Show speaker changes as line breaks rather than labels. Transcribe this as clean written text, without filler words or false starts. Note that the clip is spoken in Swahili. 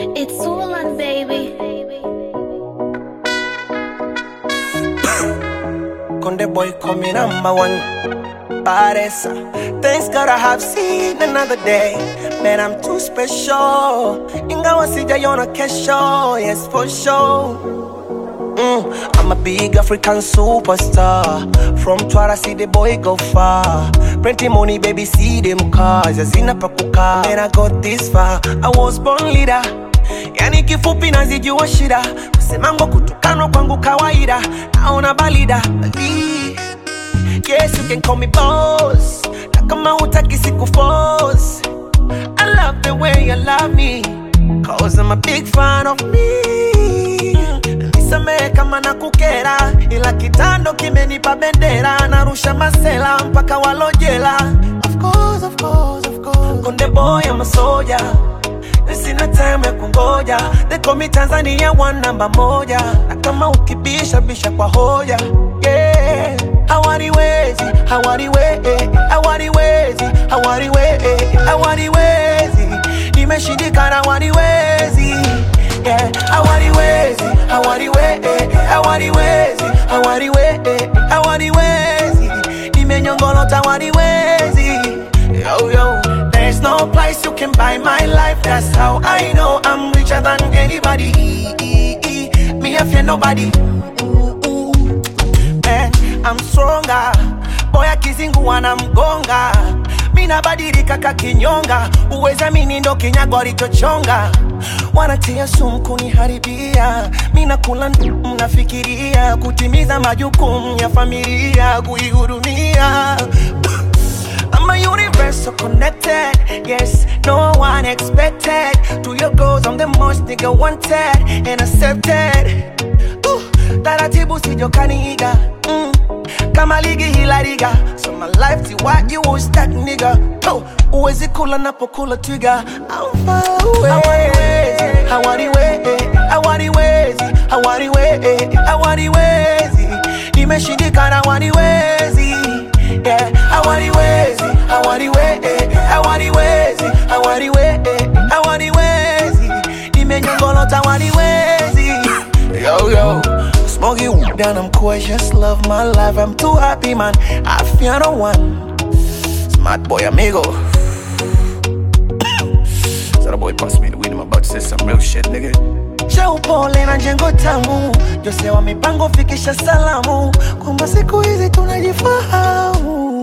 It's Swollen, baby.
Conde boy call me number one. Paresa. Thanks God I have seen another day. Man, I'm too special. Ingawa sijaiona kesho. Yes, for sure. I'm a big African superstar. From Twara, see the boy go far. Plenty money, baby, see them cars. Yazina pakuka. Man, I got this far. I was born leader. Yani kifupi nazijua shida. Kusemango kutukano kwangu kawaida. Naona balida. Yes, you can call me boss. Na kama hutaki siku force. I love the way you love me, cause I'm a big fan of me. Nisamehe kama nakukera, ila kitando kimenipa bendera. Narusha masela mpaka walojela. Of course, of course, of course. Konde boy, I'm a soldier. Sina time ya kungoja. They call me Tanzania one number moja. Na kama ukibisha bisha kwa hoja. Yeah. Hawaniwezi, hawaniwezi, hawaniwezi, hawaniwezi, hawaniwezi. Nimeshindikana hawaniwezi. Yeah. Hawaniwezi, hawaniwezi, hawaniwezi, hawaniwezi, hawaniwezi. Nimenyongolota hawaniwezi. Yo, yo. There's no place you can buy my life. That's how I know I'm richer than anybody. Me, I fear nobody. Man, I'm stronger. Boy, akizingu wanamgonga. Mina badilika kakinyonga. Uweza mini ndo kinyago alichochonga. Wanatia sumu kuniharibia. Mina kula mnafikiria. Kutimiza majukumu ya familia. Kuihudumia. I'm a universal connected. Yes, no one expected. To your goals, I'm the most nigga wanted and accepted. Taratibu sijokaniiga. Kama ligi hila liga. So my life ti what you was that nigga. Uwezi kula napokula twiga. I'm far away. Hawaniwezi, hawaniwezi, hawaniwezi, hawaniwezi. Nimeshindikana hawaniwezi. Yeah, hawaniwezi, hawaniwezi, hawaniwezi, hawaniwezi, hawaniwezi. Nimenyongolota hawaniwezi. Yo, yo. Smoky weed and I'm cool, I just love my life. I'm too happy, man. I fear no one. Smart boy, amigo. So the boy passed me the weed, I'm about to say some real shit, nigga. Cheupole na jengo tamu. Jose wa mipango fikisha salamu. Kwamba siku hizi tunajifahamu.